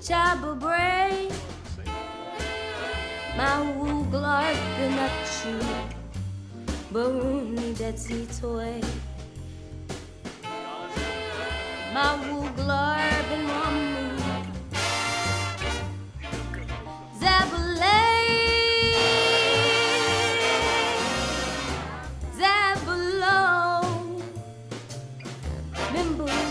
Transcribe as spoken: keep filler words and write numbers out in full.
Jabba Bray, Mahu Glark Benachu, Baruni Betsy Toy, Mahu Glark Benamu, Zabalay, Zabalo, Mimbu.